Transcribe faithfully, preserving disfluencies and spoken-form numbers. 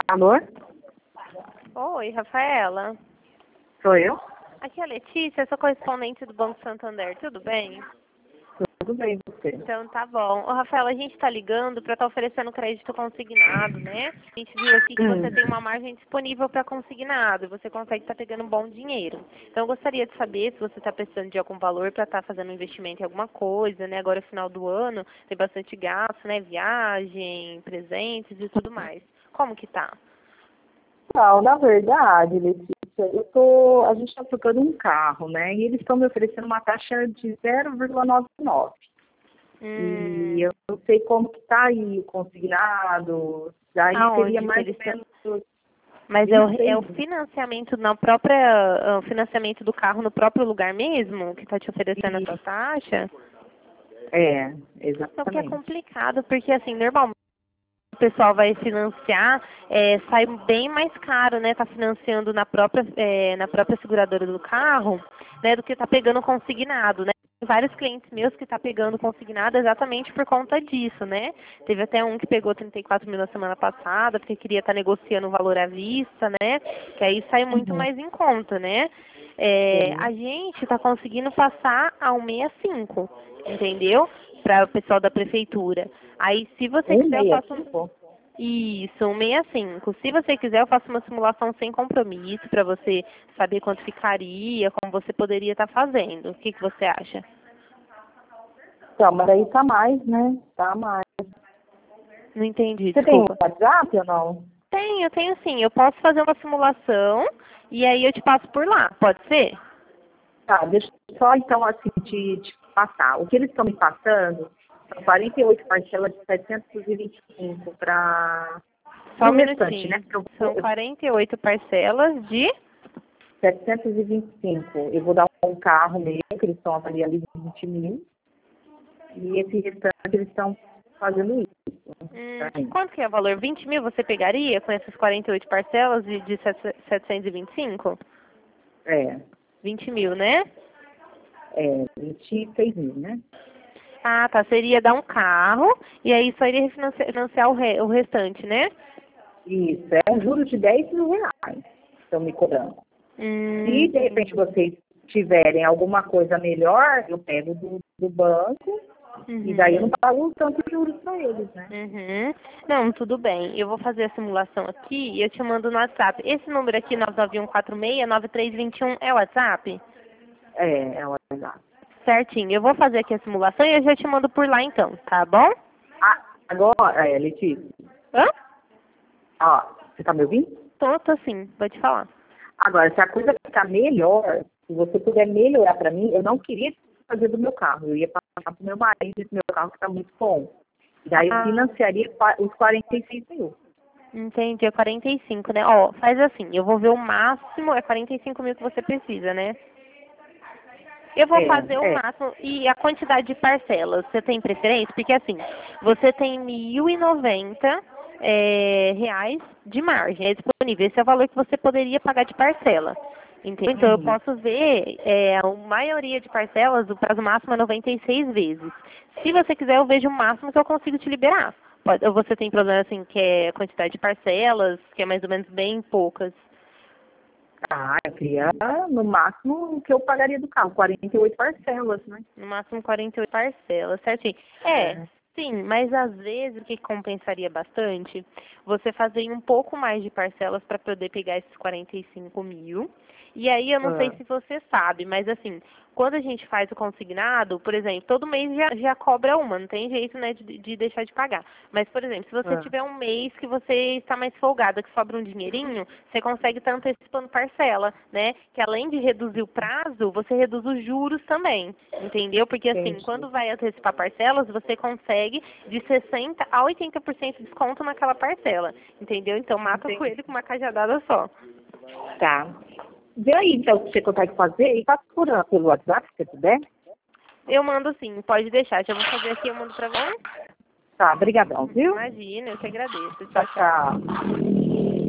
Alô? Oi, Rafaela. Sou eu? Aqui é a Letícia, sou correspondente do Banco Santander, tudo bem? Tudo bem, você? Então tá bom. Ô, Rafaela, a gente tá ligando para estar oferecendo crédito consignado, né? A gente viu aqui que você Hum. tem uma margem disponível para consignado e você consegue estar pegando um bom dinheiro. Então eu gostaria de saber se você está precisando de algum valor para estar fazendo um investimento em alguma coisa, né? Agora, final do ano, tem bastante gasto, né? Viagem, presentes e tudo mais. Como que tá? Não, na verdade, Letícia, eu tô, a gente está trocando um carro, né? E eles estão me oferecendo uma taxa de zero vírgula noventa e nove. Hum, E eu não sei como que tá aí o consignado. Daí seria aonde que mais eles ou estão? menos Mas é o, é o vinte e seis. financiamento na própria, é o financiamento do carro no próprio lugar mesmo que está te oferecendo E, essa taxa? é, Então que é exatamente. complicado, porque assim, normalmente o pessoal vai financiar, é, sai bem mais caro, né? Tá financiando na própria, é, na própria seguradora do carro, né, do que tá pegando consignado, né? Tem vários clientes meus que tá pegando consignado exatamente por conta disso, né? Teve até um que pegou trinta e quatro mil na semana passada, porque queria estar negociando o valor à vista, né? Que aí sai muito Uhum. mais em conta, né? É, a Sim. gente tá conseguindo passar a um sessenta e cinco, entendeu? Para o pessoal da prefeitura. Aí, se você quiser, eu faço um... cento e sessenta e cinco? Isso, um sessenta e cinco. Se você quiser, eu faço uma simulação sem compromisso para você saber quanto ficaria, como você poderia estar fazendo. O que, que você acha? Então, mas aí tá mais, né? Tá mais. Não entendi, Você tem um desculpa. WhatsApp ou não? Tenho, tenho sim. Eu posso fazer uma simulação e aí eu te passo por lá. Pode ser? Tá, deixa eu só então assim te, te passar. O que eles estão me passando são quarenta e oito parcelas de setecentos e vinte e cinco para Só o um restante, né? minutinho. Porque eu vou, São quarenta e oito parcelas de... setecentos e vinte e cinco. Eu vou dar um carro meu, que eles estão avaliando em vinte mil. E esse restante eles estão fazendo isso Hum, para mim. quanto que é o valor? vinte mil você pegaria com essas quarenta e oito parcelas de, de setecentos e vinte e cinco? É, vinte mil, né? é vinte e seis mil, né? Ah, tá. Seria dar um carro e aí só iria refinanciar financiar o, re, o restante, né? Isso, é um juro de dez mil reais que estão me cobrando. Hum, Se de repente entendi. vocês tiverem alguma coisa melhor, eu pego do, do banco e daí eu não Uhum. pago tanto juros para eles, né? Uhum. Não, tudo bem. Eu vou fazer a simulação aqui e eu te mando no WhatsApp. Esse número aqui, nove nove um quatro seis nove três dois um, é o WhatsApp? É, é o WhatsApp. Certinho. Eu vou fazer aqui a simulação e eu já te mando por lá então, tá bom? Ah, agora, é, Letícia, Hã? ó, você tá me ouvindo? Tô, tô sim. Pode falar. Agora, se a coisa ficar melhor, se você puder melhorar para mim, eu não queria fazer do meu carro, eu ia passar pro meu marido esse meu carro que tá muito bom. E daí eu Ah, financiaria qua- os quarenta e seis mil. entendi. É quarenta e cinco, né? Ó, faz assim. Eu vou ver o máximo. É quarenta e cinco mil que você precisa, né? Eu vou fazer o É, é. máximo. E a quantidade de parcelas, você tem preferência? Porque assim, você tem mil e noventa é, reais de margem, é disponível. Esse é o valor que você poderia pagar de parcela. Entendeu? Então eu Uhum. posso ver, é, a maioria de parcelas, o prazo máximo é noventa e seis vezes. Se você quiser, eu vejo o máximo que eu consigo te liberar. Pode, ou você tem problema assim, que é a quantidade de parcelas, que é mais ou menos bem poucas. Ah, eu queria no máximo o que eu pagaria do carro, quarenta e oito parcelas, né? No máximo quarenta e oito parcelas, certinho. É, É. sim, mas às vezes o que compensaria bastante, você fazer um pouco mais de parcelas para poder pegar esses quarenta e cinco mil. E aí eu não sei Ah, se você sabe, mas assim, quando a gente faz o consignado, por exemplo, todo mês já, já cobra uma, não tem jeito, né, de, de deixar de pagar. Mas, por exemplo, se você ah, tiver um mês que você está mais folgada, que sobra um dinheirinho, você consegue estar antecipando parcela, né? Que além de reduzir o prazo, você reduz os juros também, entendeu? Porque assim, entendi. quando vai antecipar parcelas, você consegue de sessenta a oitenta por cento de desconto naquela parcela, entendeu? Então mata o Entendi. coelho com uma cajadada só. Tá. Vê aí, então, o que você consegue fazer e passa por, pelo WhatsApp, se você puder. Eu mando sim, pode deixar. Já vou fazer aqui, eu mando pra você. Tá, brigadão, viu? Imagina, eu que agradeço. Tchau, Tchau, tchau. tchau.